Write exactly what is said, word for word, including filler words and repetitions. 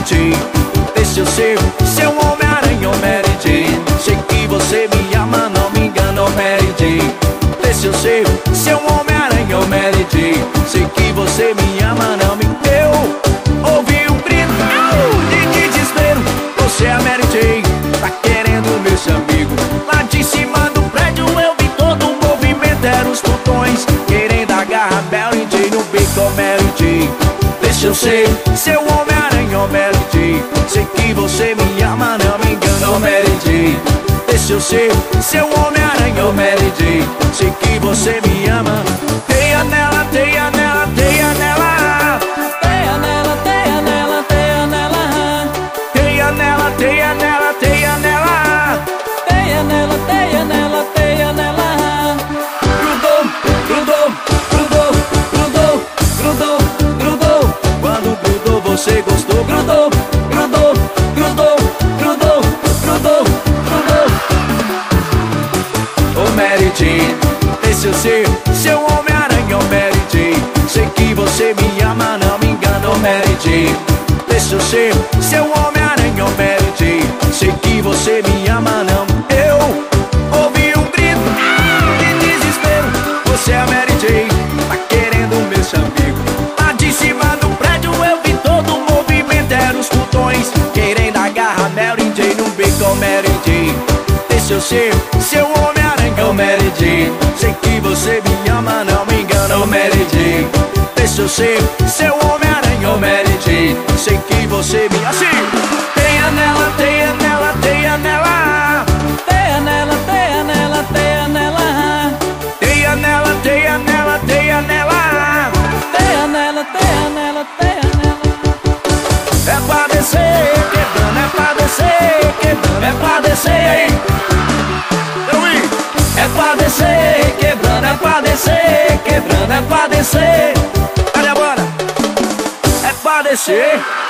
Jane. Deixa eu ser seu Homem-Aranha, oh Mary Jane. Sei que você me ama, não me engana, oh Mary Jane. Deixa eu ser seu Homem-Aranha, oh Mary Jane. Sei que você me ama, não me engana. Eu ouvi um grito de desespero. Você é a Mary Jane, tá querendo meu amigo. Lá de cima do prédio eu vi todo o movimento. Eram os botões querendo agarrar Mary Jane no beco, oh Mary Jane. Deixa eu ser seu Homem-Aranha, oh Mary Jane. Sei que você me ama, não me engana, oh Mary Jane. Deixa eu ser seu Homem-Aranha, oh Mary Jane. Sei que você me ama. Teia nela, teia nela, teia nela. Teia nela, teia nela, teia nela. Teia nela, teia nela, teia nela. Teia nela, teia nela, teia nela. Grudou, grudou, grudou, grudou, grudou, grudou. Quando grudou você gostou. Grudou, grudou, grudou, grudou, grudou, grudou. Oh Mary Jane, deixa eu ser seu Homem-Aranha, oh Mary Jane. Sei que você me ama, não me engana, oh Mary Jane. Deixa eu ser seu Homem-Aranha, oh Mary Jane. Sei que você me ama, não. Eu ouvi um grito de desespero. Você é a Mary Jane, tá querendo meu amigo. Lá de cima do prédio eu vi todo o movimento. Eram os botões querendo agarrar Mary Jane no beco, oh Mary Jane. Deixa eu ser seu Homem-Aranha, oh Mary Jane. Sei que você me ama, não me engana, oh Mary Jane. Deixa eu ser seu Homem-Aranha, oh Mary Jane. Sei que você me ama. Assim! Teia nela, teia nela, teia nela. Teia nela, teia nela, teia nela. Teia nela, teia nela, teia nela. Teia nela, teia nela, teia nela. É pra descer, quebrando, é pra descer, quebrando, é pra descer, hein? Eu ir. É pra descer, quebrando, é pra descer, quebrando, é pra descer. Olha agora. É pra descer.